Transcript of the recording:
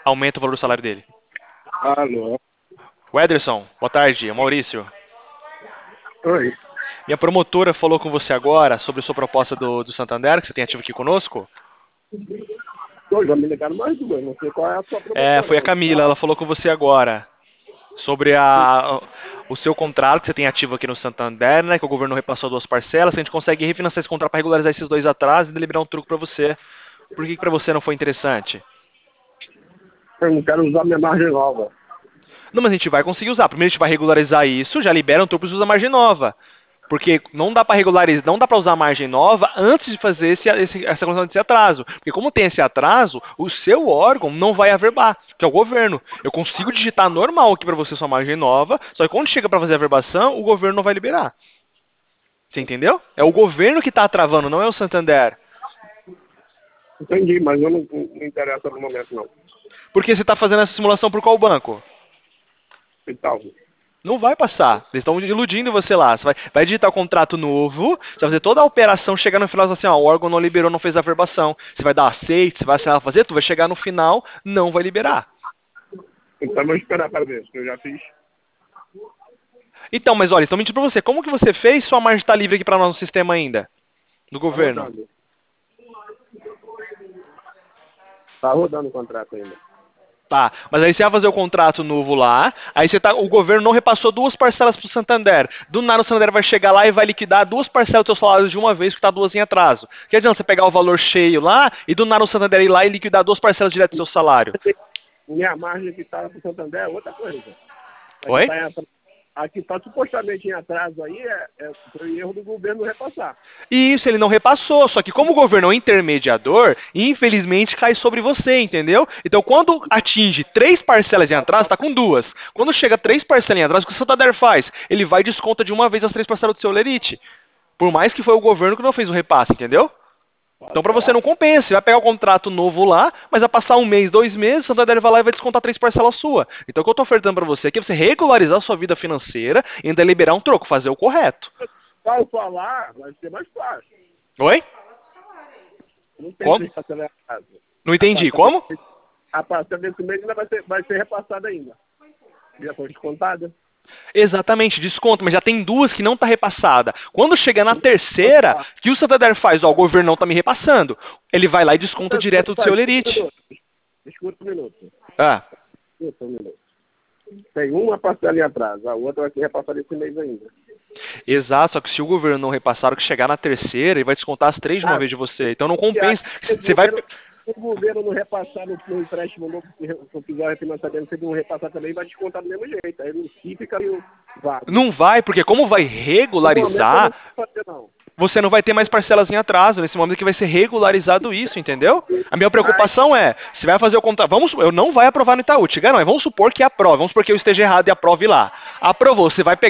aumenta o valor do salário dele. Alô? O Ederson, boa tarde, é o Maurício. Oi. Minha promotora falou com você agora sobre a sua proposta do Santander, que você tem ativo aqui conosco. Tô, já me ligaram mais duas, não sei qual é a sua É, promotora, foi a não. Camila, ela falou com você agora sobre o seu contrato que você tem ativo aqui no Santander, né, que o governo repassou duas parcelas, se a gente consegue refinanciar esse contrato para regularizar esses dois atrasos e liberar um truque para você. Por que para você não foi interessante? Eu não quero usar minha margem nova. Não, mas a gente vai conseguir usar. Primeiro a gente vai regularizar isso, já libera um truque e usa a margem nova. Porque não dá para regularizar, não dá para usar a margem nova antes de fazer essa condição desse atraso. Porque como tem esse atraso, o seu órgão não vai averbar, que é o governo. Eu consigo digitar normal aqui para você sua margem nova, só que quando chega para fazer a averbação, o governo não vai liberar. Você entendeu? É o governo que está travando, não é o Santander. Entendi, mas eu não me interessa no momento, não. Porque você está fazendo essa simulação por qual banco? E tal. Não vai passar. Eles estão iludindo você lá. Você vai digitar o contrato novo, você vai fazer toda a operação, chegar no final e assim, ó, o órgão não liberou, não fez a averbação. Você vai dar aceite, você vai assinar, fazer, tu vai chegar no final, não vai liberar. Então vou esperar para ver, se eu já fiz. Então, mas olha, estão mentindo pra você. Como que você fez? Sua margem está livre aqui para nós no sistema ainda? Do Tá governo. rodando. Tá rodando o contrato ainda. Tá, mas aí você vai fazer o contrato novo lá, aí o governo não repassou duas parcelas pro Santander. Do nada o Santander vai chegar lá e vai liquidar duas parcelas do seu salário de uma vez, que tá duas em atraso. Que adianta você pegar o valor cheio lá e do nada o Santander ir lá e liquidar duas parcelas direto do seu salário? Minha margem que está para o Santander é outra coisa. Oi? A que está supostamente em atraso aí foi erro do governo repassar. E isso ele não repassou, só que como o governo é um intermediador, infelizmente cai sobre você, entendeu? Então quando atinge três parcelas em atraso, tá com duas. Quando chega três parcelas em atraso, o que o Santander faz? Ele vai e desconta de uma vez as três parcelas do seu lerite. Por mais que foi o governo que não fez o repasse, entendeu? Tá Então para você certo. não compensa, você vai pegar o contrato novo lá, mas vai passar um mês, 2 meses, o Santander vai lá e vai descontar três parcelas sua. Então o que eu estou ofertando para você aqui é você regularizar a sua vida financeira e ainda liberar um troco, fazer o correto. Ao falar, vai ser mais fácil. Oi? Não tem Como? três parcelas em atraso. Não A entendi. parcela, Como? a parcela desse mês ainda vai ser repassada ainda. Já foi descontada. Exatamente, desconto, mas já tem duas que não está repassada. Quando chega na terceira, que o Santander faz, ó, o governo não está me repassando, ele vai lá e desconta direto do seu lerite. Escuta um minuto. Ah, Escuta um minuto. Tem uma parcela em atraso, a outra vai ser repassada esse mês ainda. exato, só que se o governo não repassar, o que chegar na terceira, ele vai descontar as três de uma Ah, vez de você. Então não e aí, compensa. se Você vai. o governo não repassar no empréstimo novo, se eu fizer o refinanciamento, se ele não repassar também, vai descontar do mesmo jeito. Aí no FII fica meio vago. Não vai, porque como vai No momento eu não regularizar, vou fazer, não. você não vai ter mais parcelas em atraso, nesse momento que vai ser regularizado isso, entendeu? A minha Mas, preocupação é, se vai fazer o contrato, eu não vai aprovar no Itaú, te garanto, mas vamos supor que aprove, vamos supor que eu esteja errado e aprove lá. Aprovou, você vai pegar